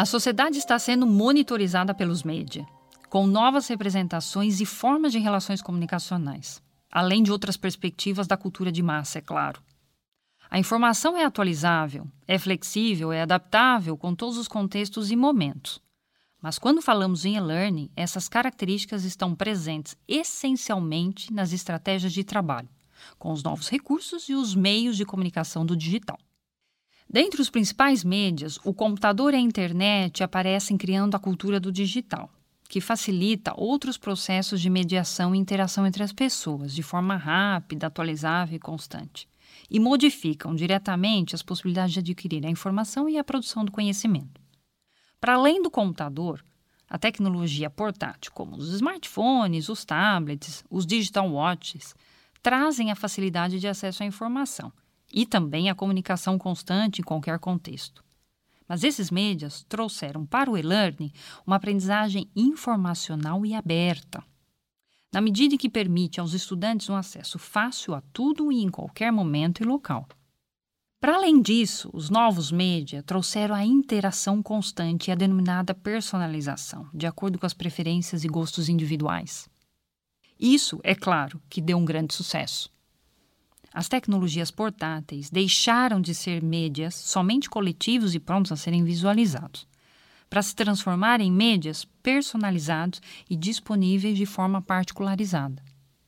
A sociedade está sendo monitorizada pelos média, com novas representações e formas de relações comunicacionais, além de outras perspectivas da cultura de massa, é claro. A informação é atualizável, é flexível, é adaptável com todos os contextos e momentos. Mas quando falamos em e-learning, essas características estão presentes essencialmente nas estratégias de trabalho, com os novos recursos e os meios de comunicação do digital. Dentre os principais médias, o computador e a internet aparecem criando a cultura do digital, que facilita outros processos de mediação e interação entre as pessoas, de forma rápida, atualizável e constante, e modificam diretamente as possibilidades de adquirir a informação e a produção do conhecimento. Para além do computador, a tecnologia portátil, como os smartphones, os tablets, os digital watches, trazem a facilidade de acesso à informação e também a comunicação constante em qualquer contexto. Mas esses médias trouxeram para o e-learning uma aprendizagem informacional e aberta, na medida em que permite aos estudantes um acesso fácil a tudo e em qualquer momento e local. Para além disso, os novos média trouxeram a interação constante e a denominada personalização, de acordo com as preferências e gostos individuais. Isso, é claro, que deu um grande sucesso. As tecnologias portáteis deixaram de ser médias somente coletivos e prontos a serem visualizados, para se transformar em médias personalizados e disponíveis de forma particularizada.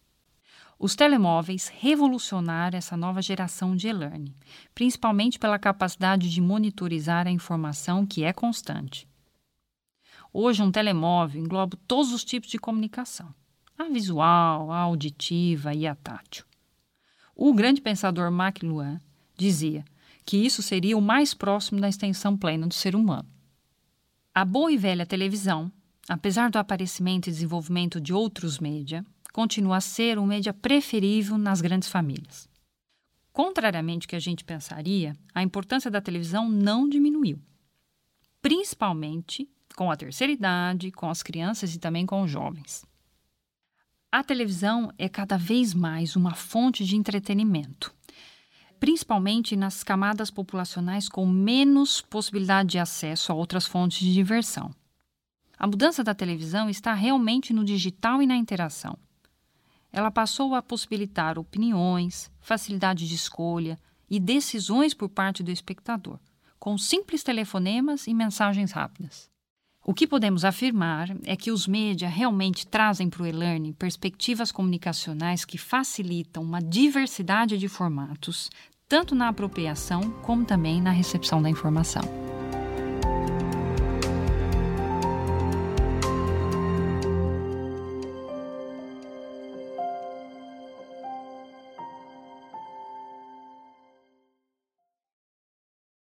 Os telemóveis revolucionaram essa nova geração de e-learning, principalmente pela capacidade de monitorizar a informação que é constante. Hoje, um telemóvel engloba todos os tipos de comunicação, a visual, a auditiva e a tátil. O grande pensador McLuhan dizia que isso seria o mais próximo da extensão plena do ser humano. A boa e velha televisão, apesar do aparecimento e desenvolvimento de outros média, continua a ser o média preferível nas grandes famílias. Contrariamente ao que a gente pensaria, a importância da televisão não diminuiu, principalmente com a terceira idade, com as crianças e também com os jovens. A televisão é cada vez mais uma fonte de entretenimento, principalmente nas camadas populacionais com menos possibilidade de acesso a outras fontes de diversão. A mudança da televisão está realmente no digital e na interação. Ela passou a possibilitar opiniões, facilidade de escolha e decisões por parte do espectador, com simples telefonemas e mensagens rápidas. O que podemos afirmar é que os média realmente trazem para o e-learning perspectivas comunicacionais que facilitam uma diversidade de formatos, tanto na apropriação como também na recepção da informação.